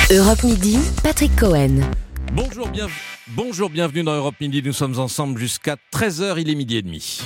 Europe Midi, Patrick Cohen. Bonjour, bienvenue dans Europe Midi. Nous sommes ensemble jusqu'à 13h, il est midi et demi.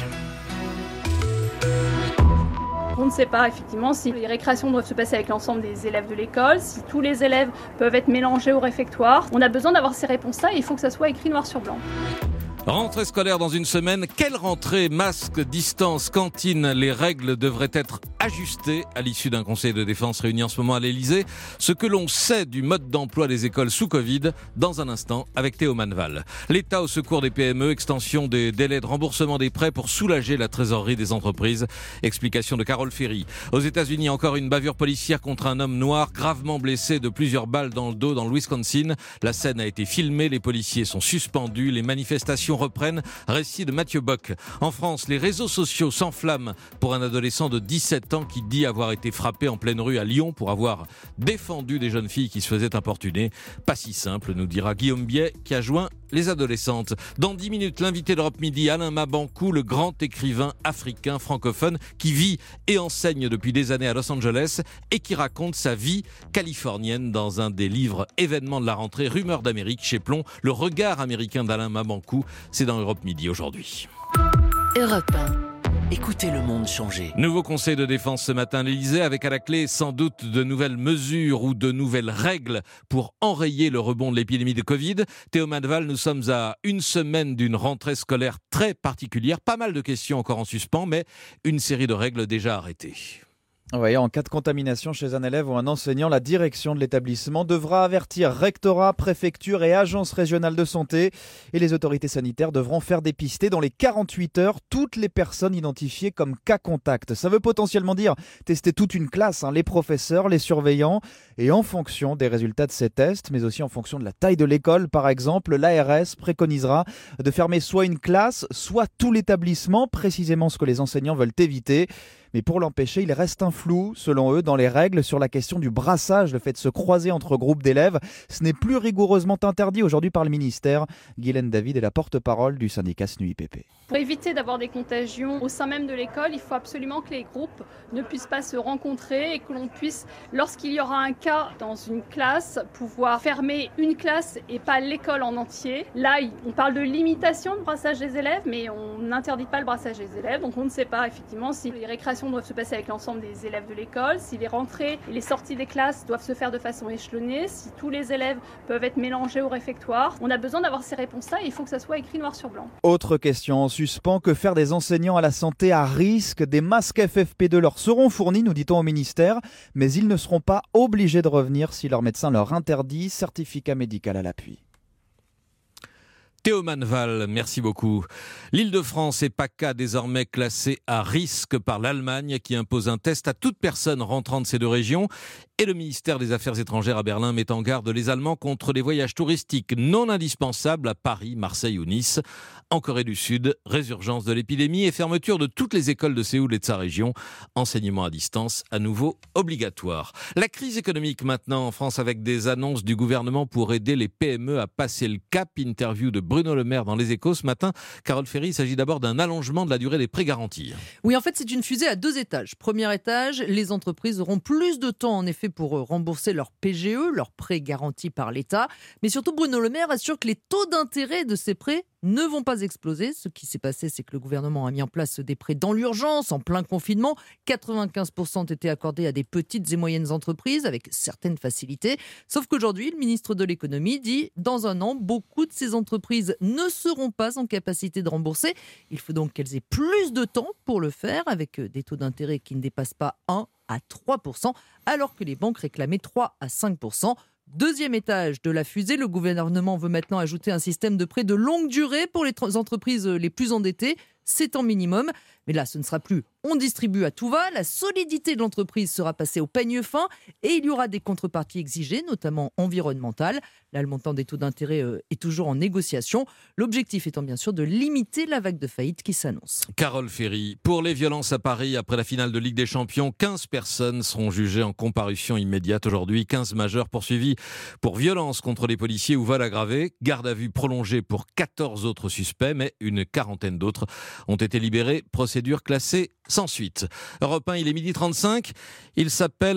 On ne sait pas effectivement si les récréations doivent se passer avec l'ensemble des élèves de l'école, si tous les élèves peuvent être mélangés au réfectoire. On a besoin d'avoir ces réponses-là et il faut que ça soit écrit noir sur blanc. Rentrée scolaire dans une semaine. Quelle rentrée? Masque, distance, cantine. Les règles devraient être ajustées à l'issue d'un conseil de défense réuni en ce moment à l'Elysée. Ce que l'on sait du mode d'emploi des écoles sous Covid, dans un instant, avec Théo Manval. L'État au secours des PME, extension des délais de remboursement des prêts pour soulager la trésorerie des entreprises. Explication de Carole Ferry. Aux États-Unis, encore une bavure policière contre un homme noir gravement blessé de plusieurs balles dans le dos dans le Wisconsin. La scène a été filmée, les policiers sont suspendus, les manifestations reprennent. Récit de Mathieu Bock. En France, les réseaux sociaux s'enflamment pour un adolescent de 17 ans qui dit avoir été frappé en pleine rue à Lyon pour avoir défendu des jeunes filles qui se faisaient importuner. Pas si simple, nous dira Guillaume Biet, qui a joint les adolescentes. Dans 10 minutes, l'invité d'Europe Midi, Alain Mabankou, le grand écrivain africain francophone qui vit et enseigne depuis des années à Los Angeles et qui raconte sa vie californienne dans un des livres événements de la rentrée, Rumeurs d'Amérique chez Plomb. Le regard américain d'Alain Mabankou, c'est dans Europe Midi aujourd'hui. Europe 1. Écoutez le monde changer. Nouveau conseil de défense ce matin à l'Elysée, avec à la clé sans doute de nouvelles mesures ou de nouvelles règles pour enrayer le rebond de l'épidémie de Covid. Théo Manval, nous sommes à une semaine d'une rentrée scolaire très particulière. Pas mal de questions encore en suspens, mais une série de règles déjà arrêtées. Oui, en cas de contamination chez un élève ou un enseignant, la direction de l'établissement devra avertir rectorat, préfecture et agence régionale de santé. Et les autorités sanitaires devront faire dépister dans les 48 heures toutes les personnes identifiées comme cas contact. Ça veut potentiellement dire tester toute une classe, les professeurs, les surveillants. Et en fonction des résultats de ces tests, mais aussi en fonction de la taille de l'école, par exemple, l'ARS préconisera de fermer soit une classe, soit tout l'établissement, précisément ce que les enseignants veulent éviter. Mais pour l'empêcher, il reste un flou, selon eux, dans les règles sur la question du brassage, le fait de se croiser entre groupes d'élèves. Ce n'est plus rigoureusement interdit aujourd'hui par le ministère. Guylaine David est la porte-parole du syndicat SNUIPP. Pour éviter d'avoir des contagions au sein même de l'école, il faut absolument que les groupes ne puissent pas se rencontrer et que l'on puisse, lorsqu'il y aura un cas dans une classe, pouvoir fermer une classe et pas l'école en entier. Là, on parle de limitation de brassage des élèves, mais on n'interdit pas le brassage des élèves. Donc on ne sait pas effectivement si les récréations doivent se passer avec l'ensemble des élèves de l'école, si les rentrées et les sorties des classes doivent se faire de façon échelonnée, si tous les élèves peuvent être mélangés au réfectoire. On a besoin d'avoir ces réponses-là et il faut que ça soit écrit noir sur blanc. Autre question en suspens, que faire des enseignants à la santé à risque? Des masques FFP2 leur seront fournis, nous dit-on au ministère, mais ils ne seront pas obligés de revenir si leur médecin leur interdit, certificat médical à l'appui. Théo Manval, merci beaucoup. L'Île-de-France et PACA désormais classés à risque par l'Allemagne qui impose un test à toute personne rentrant de ces deux régions. Et le ministère des Affaires étrangères à Berlin met en garde les Allemands contre les voyages touristiques non indispensables à Paris, Marseille ou Nice. En Corée du Sud, résurgence de l'épidémie et fermeture de toutes les écoles de Séoul et de sa région. Enseignement à distance à nouveau obligatoire. La crise économique maintenant en France avec des annonces du gouvernement pour aider les PME à passer le cap. Interview de Bruno Le Maire dans Les Échos ce matin. Carole Ferry, il s'agit d'abord d'un allongement de la durée des prêts garantis. Oui, en fait, c'est une fusée à 2 étages. Premier étage, les entreprises auront plus de temps en effet pour rembourser leur PGE, leurs prêts garantis par l'État. Mais surtout, Bruno Le Maire assure que les taux d'intérêt de ces prêts ne vont pas exploser. Ce qui s'est passé, c'est que le gouvernement a mis en place des prêts dans l'urgence, en plein confinement. 95% ont été accordés à des petites et moyennes entreprises avec certaines facilités. Sauf qu'aujourd'hui, le ministre de l'économie dit, dans un an, beaucoup de ces entreprises ne seront pas en capacité de rembourser. Il faut donc qu'elles aient plus de temps pour le faire, avec des taux d'intérêt qui ne dépassent pas 1 à 3%, alors que les banques réclamaient 3 à 5%. Deuxième étage de la fusée, le gouvernement veut maintenant ajouter un système de prêt de longue durée pour les entreprises les plus endettées. C'est en minimum. Mais là, ce ne sera plus on distribue à tout va. La solidité de l'entreprise sera passée au peigne fin et il y aura des contreparties exigées, notamment environnementales. Là, le montant des taux d'intérêt est toujours en négociation. L'objectif étant bien sûr de limiter la vague de faillite qui s'annonce. Carole Ferry, pour les violences à Paris, après la finale de Ligue des Champions, 15 personnes seront jugées en comparution immédiate aujourd'hui. 15 majeurs poursuivis pour violence contre les policiers ou vol aggravé. Garde à vue prolongée pour 14 autres suspects, mais une quarantaine d'autres ont été libérés. Procédure classée sans suite. Europe 1, il est 12h35. Il s'appelle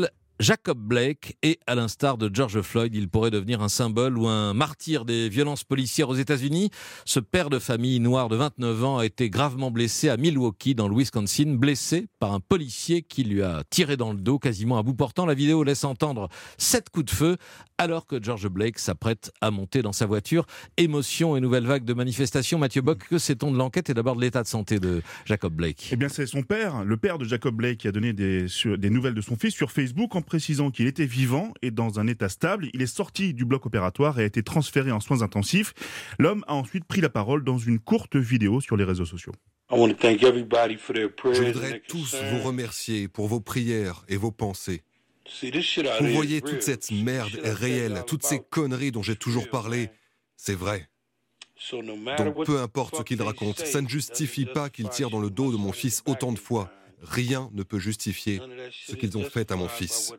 Jacob Blake et à l'instar de George Floyd, il pourrait devenir un symbole ou un martyr des violences policières aux États-Unis. Ce père de famille noir de 29 ans a été gravement blessé à Milwaukee dans le Wisconsin, blessé par un policier qui lui a tiré dans le dos quasiment à bout portant. La vidéo laisse entendre 7 coups de feu alors que George Blake s'apprête à monter dans sa voiture. Émotion et nouvelle vague de manifestations. Mathieu Bock, que sait-on de l'enquête et d'abord de l'état de santé de Jacob Blake? Eh bien, c'est son père, le père de Jacob Blake, qui a donné des nouvelles de son fils sur Facebook en précisant qu'il était vivant et dans un état stable. Il est sorti du bloc opératoire et a été transféré en soins intensifs. L'homme a ensuite pris la parole dans une courte vidéo sur les réseaux sociaux. Je voudrais tous vous remercier pour vos prières et vos pensées. Vous voyez, toute cette merde est réelle, toutes ces conneries dont j'ai toujours parlé, c'est vrai. Donc peu importe ce qu'ils racontent, ça ne justifie pas qu'ils tirent dans le dos de mon fils autant de fois. Rien ne peut justifier ce qu'ils ont fait à mon fils.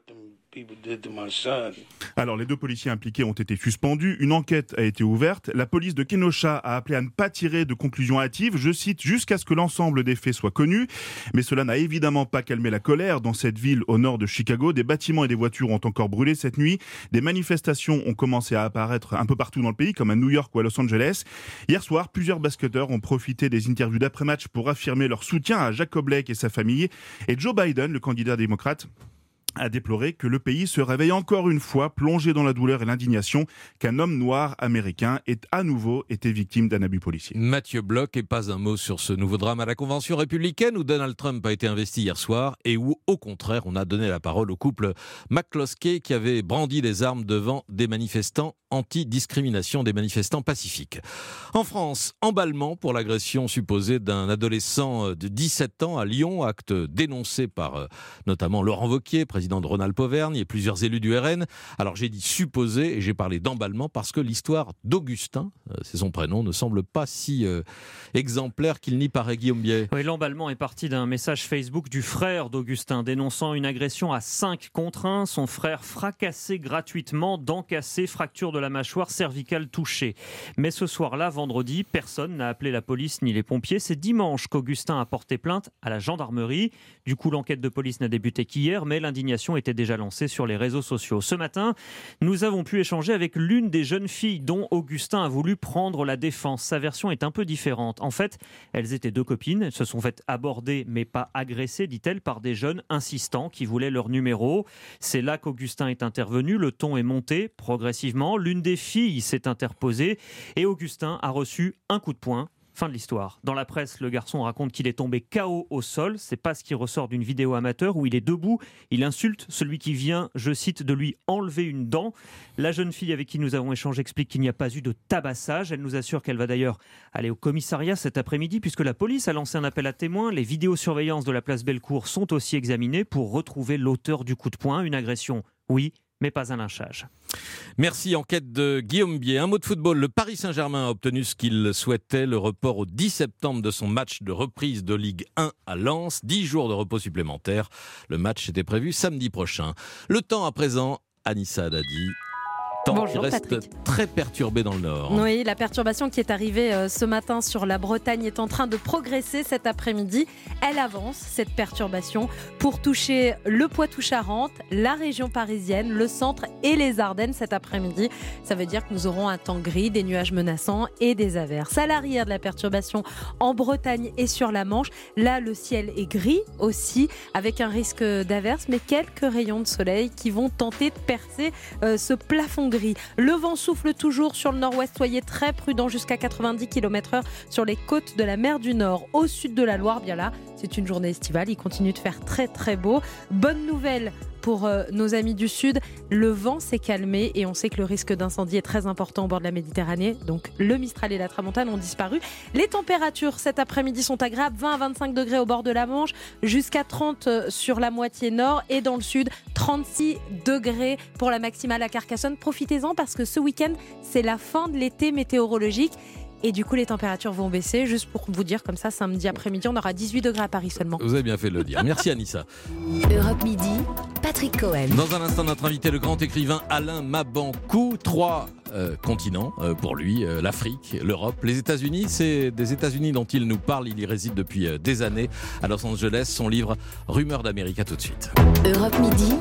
Alors, les 2 policiers impliqués ont été suspendus. Une enquête a été ouverte. La police de Kenosha a appelé à ne pas tirer de conclusions hâtives, je cite, jusqu'à ce que l'ensemble des faits soit connu. Mais cela n'a évidemment pas calmé la colère. Dans cette ville au nord de Chicago, des bâtiments et des voitures ont encore brûlé cette nuit. Des manifestations ont commencé à apparaître un peu partout dans le pays, comme à New York ou à Los Angeles. Hier soir, plusieurs basketteurs ont profité des interviews d'après-match pour affirmer leur soutien à Jacob Blake et sa famille. Et Joe Biden, le candidat démocrate, a déploré que le pays se réveille encore une fois plongé dans la douleur et l'indignation qu'un homme noir américain ait à nouveau été victime d'un abus policier. Mathieu Bloch, et pas un mot sur ce nouveau drame à la convention républicaine où Donald Trump a été investi hier soir et où, au contraire, on a donné la parole au couple McCloskey qui avait brandi des armes devant des manifestants anti-discrimination, des manifestants pacifiques. En France, emballement pour l'agression supposée d'un adolescent de 17 ans à Lyon, acte dénoncé par notamment Laurent Wauquiez, président de Rhône-Alpes-Auvergne, et plusieurs élus du RN. Alors j'ai dit supposé et j'ai parlé d'emballement parce que l'histoire d'Augustin, c'est son prénom, ne semble pas si exemplaire qu'il n'y paraît, Guillaume Biais. Oui, l'emballement est parti d'un message Facebook du frère d'Augustin dénonçant une agression à 5 contre 1. Son frère fracassé gratuitement, dents cassées, fracture de la mâchoire cervicale touchée. Mais ce soir-là, vendredi, personne n'a appelé la police ni les pompiers. C'est dimanche qu'Augustin a porté plainte à la gendarmerie. Du coup, l'enquête de police n'a débuté qu'hier, mais l'indignation était déjà lancée sur les réseaux sociaux. Ce matin, nous avons pu échanger avec l'une des jeunes filles dont Augustin a voulu prendre la défense. Sa version est un peu différente. En fait, elles étaient 2 copines. Elles se sont faites aborder, mais pas agressées, dit-elle, par des jeunes insistants qui voulaient leur numéro. C'est là qu'Augustin est intervenu. Le ton est monté progressivement. L'une des filles s'est interposée et Augustin a reçu un coup de poing. Fin de l'histoire. Dans la presse, le garçon raconte qu'il est tombé KO au sol. C'est pas ce qui ressort d'une vidéo amateur où il est debout. Il insulte celui qui vient, je cite, de lui enlever une dent. La jeune fille avec qui nous avons échangé explique qu'il n'y a pas eu de tabassage. Elle nous assure qu'elle va d'ailleurs aller au commissariat cet après-midi puisque la police a lancé un appel à témoins. Les vidéosurveillances de la place Bellecour sont aussi examinées pour retrouver l'auteur du coup de poing. Une agression, oui, mais pas un lynchage. Merci, enquête de Guillaume Biais. Un mot de football, le Paris Saint-Germain a obtenu ce qu'il souhaitait, le report au 10 septembre de son match de reprise de Ligue 1 à Lens, 10 jours de repos supplémentaires. Le match était prévu samedi prochain. Le temps à présent, Anissa Haddadi. Temps qui reste Patrick. Très perturbé dans le nord. Oui, la perturbation qui est arrivée ce matin sur la Bretagne est en train de progresser cet après-midi. Elle avance, cette perturbation, pour toucher le Poitou-Charentes, la région parisienne, le centre et les Ardennes cet après-midi. Ça veut dire que nous aurons un temps gris, des nuages menaçants et des averses. À l'arrière de la perturbation, en Bretagne et sur la Manche, là le ciel est gris aussi, avec un risque d'averses, mais quelques rayons de soleil qui vont tenter de percer ce plafond gris. Le vent souffle toujours sur le nord-ouest, soyez très prudents jusqu'à 90 km/h sur les côtes de la mer du Nord. Au sud de la Loire, bien là, c'est une journée estivale, il continue de faire très très beau. Bonne nouvelle pour nos amis du sud, le vent s'est calmé et on sait que le risque d'incendie est très important au bord de la Méditerranée. Donc le Mistral et la Tramontane ont disparu. Les températures cet après-midi sont agréables, 20 à 25 degrés au bord de la Manche, jusqu'à 30 sur la moitié nord et dans le sud, 36 degrés pour la maximale à Carcassonne. Profitez-en parce que ce week-end, c'est la fin de l'été météorologique. Et du coup, les températures vont baisser. Juste pour vous dire, comme ça, samedi après-midi, on aura 18 degrés à Paris seulement. Vous avez bien fait de le dire. Merci Anissa. Europe Midi, Patrick Cohen. Dans un instant, notre invité, le grand écrivain Alain Mabankou. 3 continents pour lui, l'Afrique, l'Europe, les États-Unis. C'est des États-Unis dont il nous parle. Il y réside depuis des années à Los Angeles. Son livre Rumeurs d'Amérique. À tout de suite. Europe Midi,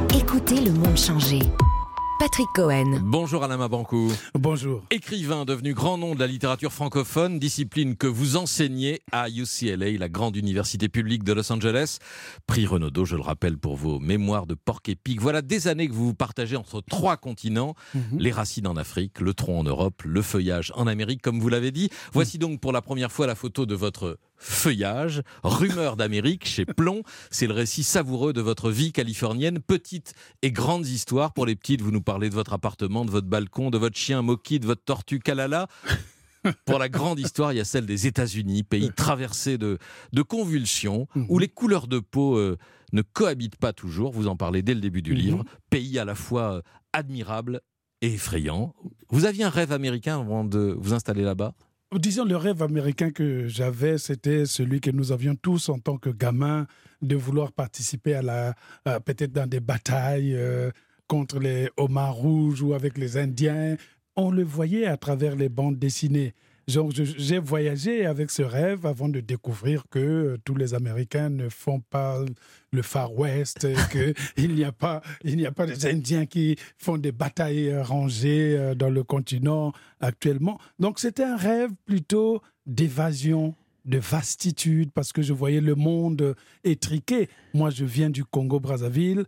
Écoutez le monde changer. Patrick Cohen. Bonjour Alain Mabankou. Bonjour. Écrivain devenu grand nom de la littérature francophone, discipline que vous enseignez à UCLA, la grande université publique de Los Angeles. Prix Renaudot, je le rappelle, pour vos mémoires de porc-épic. Voilà des années que vous vous partagez entre 3 continents, les racines en Afrique, le tronc en Europe, le feuillage en Amérique, comme vous l'avez dit. Voici donc pour la première fois la photo de votre feuillage, Rumeurs d'Amérique chez Plomb. C'est le récit savoureux de votre vie californienne, petites et grandes histoires. Pour les petites, vous nous parlez de votre appartement, de votre balcon, de votre chien Moki, de votre tortue Kalala. Pour la grande histoire, il y a celle des États-Unis, pays traversé de convulsions, où les couleurs de peau ne cohabitent pas toujours. Vous en parlez dès le début du livre. Pays à la fois admirable et effrayant. Vous aviez un rêve américain avant de vous installer là-bas ? Disons, le rêve américain que j'avais, c'était celui que nous avions tous en tant que gamins, de vouloir participer peut-être dans des batailles contre les homards rouges ou avec les Indiens. On le voyait à travers les bandes dessinées. Genre, j'ai voyagé avec ce rêve avant de découvrir que tous les Américains ne font pas le Far West, qu'il n'y a pas des Indiens qui font des batailles rangées dans le continent actuellement. Donc c'était un rêve plutôt d'évasion, de vastitude, parce que je voyais le monde étriqué. Moi, je viens du Congo-Brazzaville,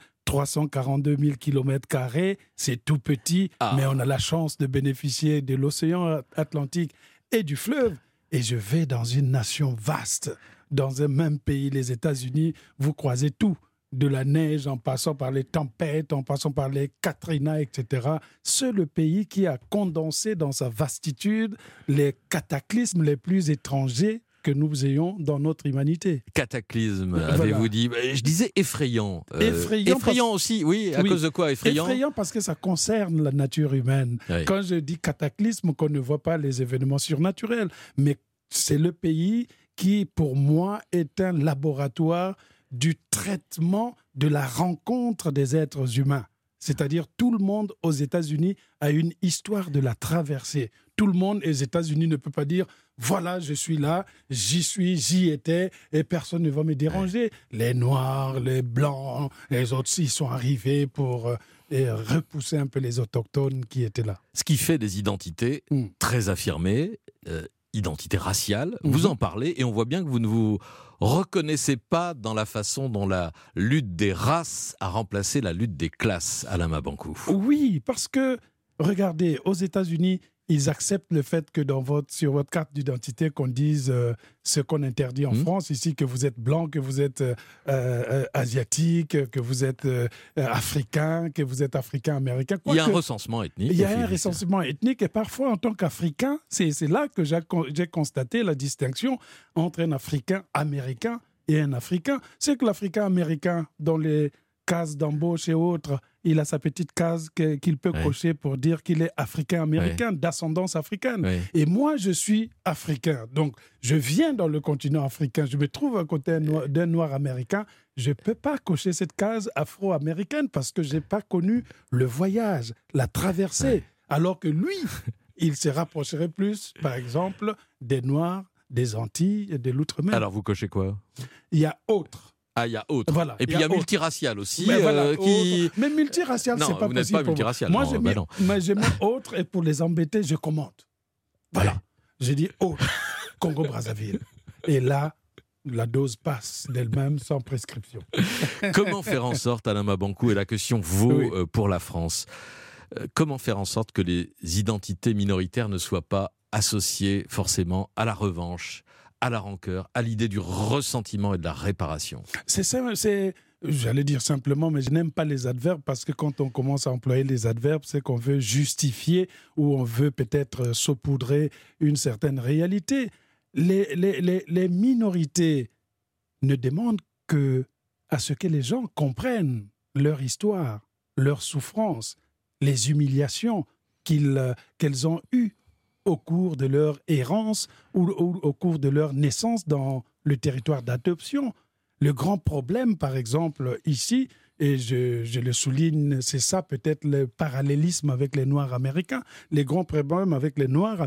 342 000 km², c'est tout petit, mais on a la chance de bénéficier de l'océan Atlantique et du fleuve. Et je vais dans une nation vaste, dans un même pays, les États-Unis, vous croisez tout. De la neige, en passant par les tempêtes, en passant par les Katrina, etc. C'est le pays qui a condensé dans sa vastitude les cataclysmes les plus étrangers que nous ayons dans notre humanité. Cataclysme, avez-vous dit. Je disais effrayant. Effrayant aussi, oui. À cause de quoi effrayant ? Effrayant parce que ça concerne la nature humaine. Oui. Quand je dis cataclysme, qu'on ne voit pas les événements surnaturels. Mais c'est le pays qui, pour moi, est un laboratoire du traitement de la rencontre des êtres humains. C'est-à-dire tout le monde aux États-Unis a une histoire de la traversée. Tout le monde aux États-Unis ne peut pas dire « voilà, je suis là, j'y étais et personne ne va me déranger ». Les Noirs, les Blancs, les autres, ils sont arrivés pour repousser un peu les Autochtones qui étaient là. Ce qui fait des identités très affirmées, identité raciale, vous en parlez et on voit bien que vous ne vous reconnaissez pas dans la façon dont la lutte des races a remplacé la lutte des classes, Alain Mabankou. Oui, parce que, regardez, aux États-Unis, ils acceptent le fait que sur votre carte d'identité, qu'on dise ce qu'on interdit en France, ici, que vous êtes blanc, que vous êtes asiatique, que vous êtes africain, que vous êtes africain-américain. Il y a un recensement ethnique. Il y a un recensement ethnique et parfois, en tant qu'Africain, c'est là que j'ai constaté la distinction entre un Africain-américain et un Africain. C'est que l'Africain-américain, dans les cases d'embauche et autres, il a sa petite case qu'il peut cocher pour dire qu'il est africain-américain, d'ascendance africaine. Oui. Et moi, je suis africain. Donc, je viens dans le continent africain. Je me trouve à côté d'un noir américain. Je ne peux pas cocher cette case afro-américaine parce que je n'ai pas connu le voyage, la traversée. Oui. Alors que lui, il se rapprocherait plus, par exemple, des Noirs, des Antilles et de l'Outre-mer. Alors, vous cochez quoi ? Il y a autre. Ah, il y a autre. Voilà, et puis il y a multiracial aussi. Mais multiracial, c'est pas possible. Non, vous n'êtes pas multiracial. Moi, je mets autre et pour les embêter, je commente. Voilà. Ouais. Je dis autre, Congo-Brazzaville. Et là, la dose passe d'elle-même sans prescription. Comment faire en sorte, Alain Mabankou, et la question vaut pour la France, comment faire en sorte que les identités minoritaires ne soient pas associées forcément à la revanche, à la rancœur, à l'idée du ressentiment et de la réparation? J'allais dire simplement, mais je n'aime pas les adverbes parce que quand on commence à employer les adverbes, c'est qu'on veut justifier ou on veut peut-être saupoudrer une certaine réalité. Les minorités ne demandent qu'à ce que les gens comprennent leur histoire, leur souffrance, les humiliations qu'elles ont eues au cours de leur errance ou au cours de leur naissance dans le territoire d'adoption. Le grand problème, par exemple, ici, et je le souligne, c'est ça peut-être le parallélisme avec les Noirs américains. Les grands problèmes avec les Noirs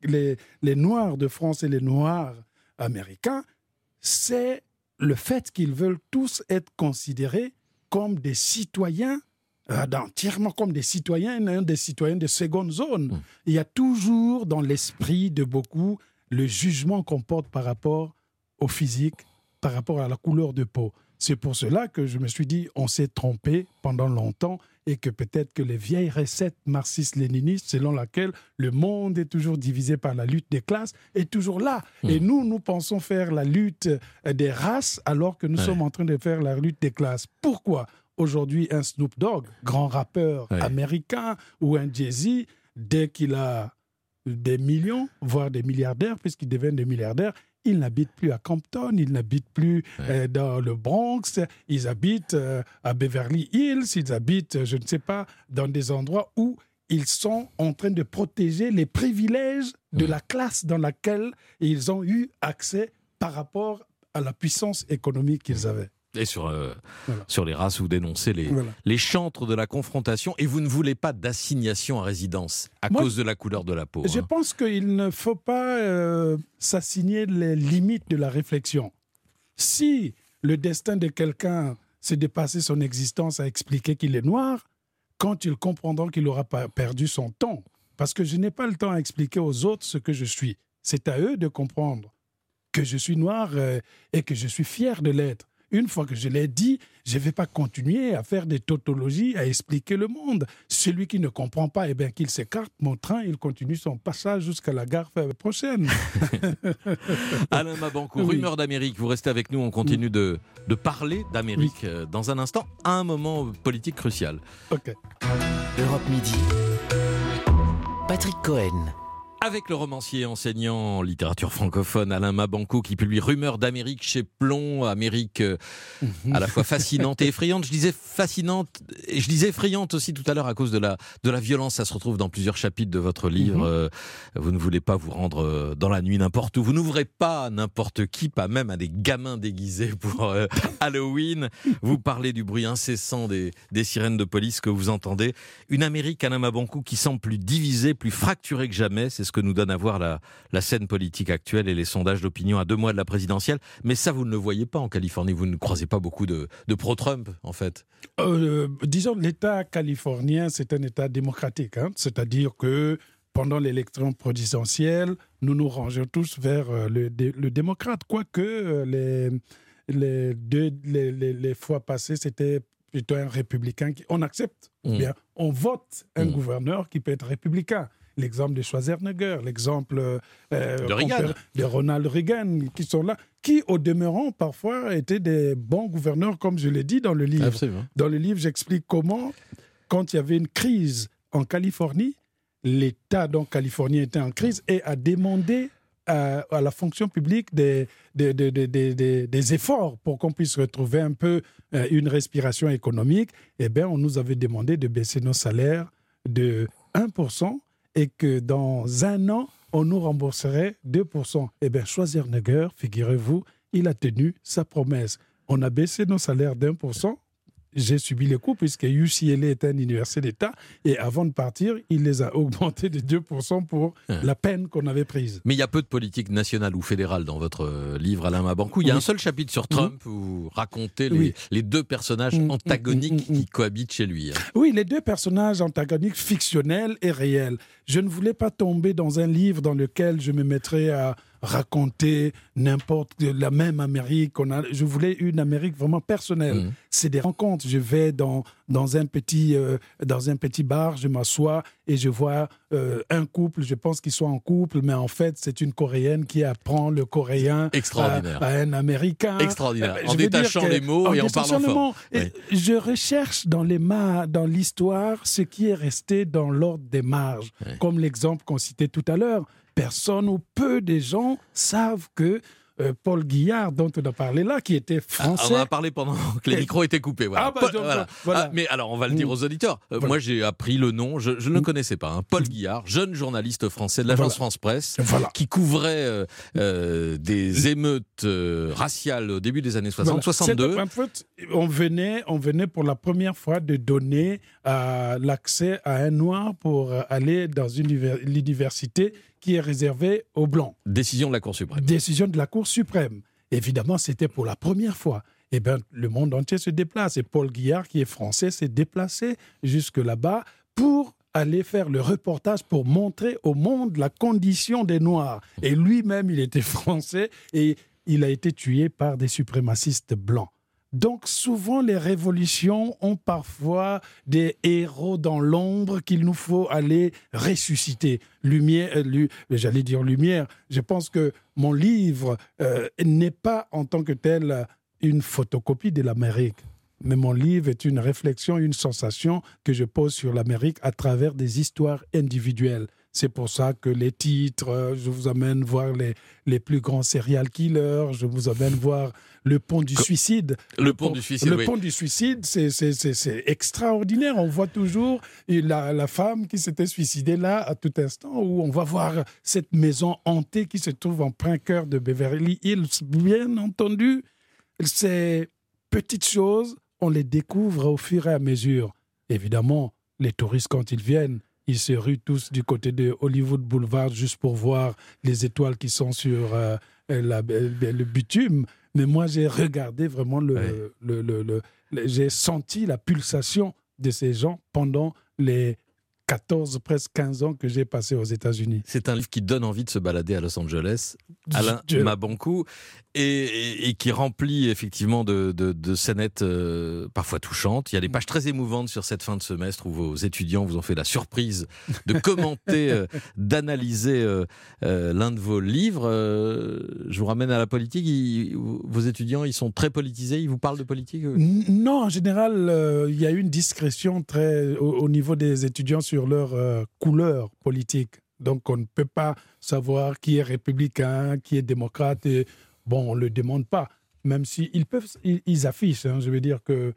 de France et les Noirs américains, c'est le fait qu'ils veulent tous être considérés comme des citoyens, entièrement comme des citoyens de seconde zone. Il y a toujours dans l'esprit de beaucoup le jugement qu'on porte par rapport au physique, par rapport à la couleur de peau. C'est pour cela que je me suis dit, on s'est trompé pendant longtemps et que peut-être que les vieilles recettes marxistes-léninistes, selon laquelle le monde est toujours divisé par la lutte des classes, est toujours là. Et nous pensons faire la lutte des races alors que nous sommes en train de faire la lutte des classes. Pourquoi ? Aujourd'hui, un Snoop Dogg, grand rappeur américain, ou un Jay-Z, dès qu'il a des millions, voire des milliardaires, puisqu'ils deviennent des milliardaires, ils n'habitent plus à Compton, ils n'habitent plus dans le Bronx, ils habitent à Beverly Hills, ils habitent, je ne sais pas, dans des endroits où ils sont en train de protéger les privilèges de la classe dans laquelle ils ont eu accès par rapport à la puissance économique qu'ils avaient. Et sur les races, vous dénoncez les chantres de la confrontation et vous ne voulez pas d'assignation à résidence à cause de la couleur de la peau. Je pense qu'il ne faut pas s'assigner les limites de la réflexion. Si le destin de quelqu'un, c'est de passer son existence à expliquer qu'il est noir, quand ils comprendront qu'il aura perdu son temps, parce que je n'ai pas le temps à expliquer aux autres ce que je suis. C'est à eux de comprendre que je suis noir et que je suis fier de l'être. Une fois que je l'ai dit, je ne vais pas continuer à faire des tautologies, à expliquer le monde. Celui qui ne comprend pas, qu'il s'écarte. Mon train, il continue son passage jusqu'à la gare prochaine. Alain Mabanckou, Rumeur d'Amérique, vous restez avec nous, on continue de parler d'Amérique dans un instant, à un moment politique crucial. Ok. Europe Midi. Patrick Cohen. Avec le romancier et enseignant en littérature francophone Alain Mabanckou qui publie Rumeur d'Amérique chez Plomb, Amérique à la fois fascinante et effrayante. Je disais fascinante et je disais effrayante aussi tout à l'heure à cause de la violence. Ça se retrouve dans plusieurs chapitres de votre livre. Vous ne voulez pas vous rendre dans la nuit n'importe où. Vous n'ouvrez pas à n'importe qui, pas même à des gamins déguisés pour Halloween. Vous parlez du bruit incessant des sirènes de police que vous entendez. Une Amérique, Alain Mabanckou, qui semble plus divisée, plus fracturée que jamais. C'est ce que nous donne à voir la scène politique actuelle et les sondages d'opinion à 2 mois de la présidentielle. Mais ça, vous ne le voyez pas en Californie. Vous ne croisez pas beaucoup de pro-Trump, en fait. Disons, l'État californien, c'est un État démocratique. C'est-à-dire que pendant l'élection présidentielle, nous nous rangeons tous vers le démocrate. Quoique les fois passées, c'était plutôt un républicain. On accepte, bien, on vote un gouverneur qui peut être républicain. L'exemple de Schwarzenegger, l'exemple de Ronald Reagan, qui sont là, qui, au demeurant, parfois, étaient des bons gouverneurs, comme je l'ai dit dans le livre. Absolument. Dans le livre, j'explique comment, quand il y avait une crise en Californie, l'État californien était en crise et a demandé à la fonction publique des efforts pour qu'on puisse retrouver un peu une respiration économique. On nous avait demandé de baisser nos salaires de 1%. Et que dans un an, on nous rembourserait 2%. Schwarzenegger, figurez-vous, il a tenu sa promesse. On a baissé nos salaires d'1%. J'ai subi les coups puisque UCLA est une université d'État et avant de partir, il les a augmentés de 2% pour la peine qu'on avait prise. Mais il y a peu de politique nationale ou fédérale dans votre livre, Alain Mabanckou. Il y a un seul chapitre sur Trump où vous racontez les 2 personnages antagoniques qui cohabitent chez lui. Oui, les 2 personnages antagoniques fictionnels et réels. Je ne voulais pas tomber dans un livre dans lequel je me mettrais à raconter la même Amérique. Je voulais une Amérique vraiment personnelle. C'est des rencontres. Je vais dans un petit bar, je m'assois et je vois un couple. Je pense qu'ils sont en couple, mais en fait, c'est une Coréenne qui apprend le coréen à un Américain. Extraordinaire. En détachant les mots et en parlant fort. Je recherche dans l'histoire ce qui est resté dans l'ordre des marges, comme l'exemple qu'on citait tout à l'heure. Personne ou peu de gens savent que Paul Guillard, dont on a parlé là, qui était français... on en a parlé pendant que les micros étaient coupés. Voilà. Mais alors, on va le dire aux auditeurs. Moi, j'ai appris le nom, je ne le connaissais pas. Paul Guillard, jeune journaliste français de l'agence France Presse, qui couvrait des émeutes raciales au début des années 60, 62. En fait, on venait pour la première fois de donner l'accès à un noir pour aller dans l'université qui est réservée aux Blancs. Décision de la Cour suprême. Décision de la Cour suprême. Évidemment, c'était pour la première fois. eh bien, le monde entier se déplace. Et Paul Guillard, qui est français, s'est déplacé jusque là-bas pour aller faire le reportage pour montrer au monde la condition des Noirs. Et lui-même, il était français et il a été tué par des suprémacistes blancs. Donc souvent, les révolutions ont parfois des héros dans l'ombre qu'il nous faut aller ressusciter. Lumière, je pense que mon livre n'est pas en tant que tel une photocopie de l'Amérique. Mais mon livre est une réflexion, une sensation que je pose sur l'Amérique à travers des histoires individuelles. C'est pour ça que les titres, je vous amène voir les plus grands serial killers, je vous amène voir le pont du suicide. Le pont du suicide, Le pont du suicide, c'est extraordinaire. On voit toujours la femme qui s'était suicidée là, à tout instant, où on va voir cette maison hantée qui se trouve en plein cœur de Beverly Hills. Bien entendu, ces petites choses, on les découvre au fur et à mesure. Évidemment, les touristes, quand ils viennent, ils se ruent tous du côté de Hollywood Boulevard juste pour voir les étoiles qui sont sur le bitume. Mais moi, j'ai regardé vraiment j'ai senti la pulsation de ces gens pendant les 14, presque 15 ans que j'ai passé aux États-Unis. C'est un livre qui donne envie de se balader à Los Angeles, Alain Mabanckou, et qui remplit effectivement de scénettes parfois touchantes. Il y a des pages très émouvantes sur cette fin de semestre où vos étudiants vous ont fait la surprise de commenter, d'analyser l'un de vos livres. Je vous ramène à la politique. Vos étudiants, ils sont très politisés, ils vous parlent de politique? Non, en général, il y a une discrétion au niveau des étudiants sur leur couleur politique. Donc, on ne peut pas savoir qui est républicain, qui est démocrate. Et, bon, on ne le demande pas. Même si ils affichent. Je veux dire que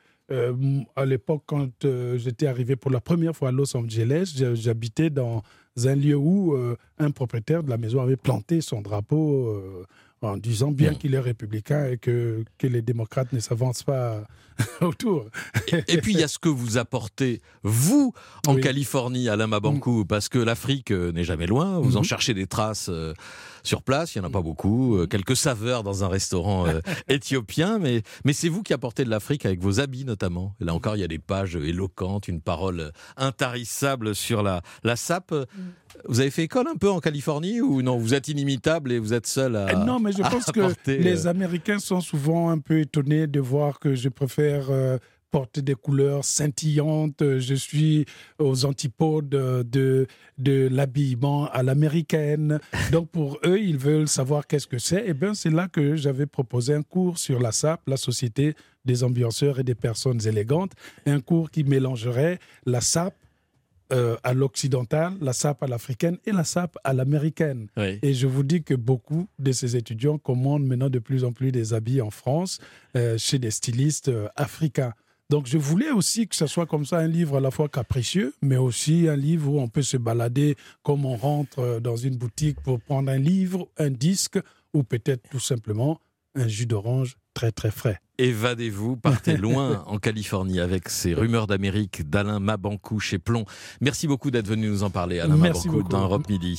à l'époque, quand j'étais arrivé pour la première fois à Los Angeles, j'habitais dans un lieu où un propriétaire de la maison avait planté son drapeau en disant bien qu'il est républicain et que les démocrates ne s'avancent pas autour. Et puis, il y a ce que vous apportez, vous, en Californie, Alain Mabanckou, parce que l'Afrique n'est jamais loin. Vous en cherchez des traces sur place, il n'y en a pas beaucoup. Quelques saveurs dans un restaurant éthiopien, mais c'est vous qui apportez de l'Afrique avec vos habits, notamment. Et là encore, il y a des pages éloquentes, une parole intarissable sur la sape. Vous avez fait école un peu en Californie ou non? Vous êtes inimitable et vous êtes seul à Non, mais je pense que les Américains sont souvent un peu étonnés de voir que je préfère porter des couleurs scintillantes. Je suis aux antipodes de l'habillement à l'américaine. Donc pour eux, ils veulent savoir qu'est-ce que c'est. Et bien, c'est là que j'avais proposé un cours sur la SAP, la Société des ambianceurs et des personnes élégantes. Un cours qui mélangerait la SAP à l'occidentale, la SAP à l'africaine et la SAP à l'américaine. Oui. Et je vous dis que beaucoup de ces étudiants commandent maintenant de plus en plus des habits en France chez des stylistes africains. Donc je voulais aussi que ce soit comme ça un livre à la fois capricieux, mais aussi un livre où on peut se balader comme on rentre dans une boutique pour prendre un livre, un disque ou peut-être tout simplement un jus d'orange très très frais. Évadez-vous, partez loin en Californie avec ces rumeurs d'Amérique d'Alain Mabanckou chez Plomb. Merci beaucoup d'être venu nous en parler, Alain Mabanckou, dans Europe Midi.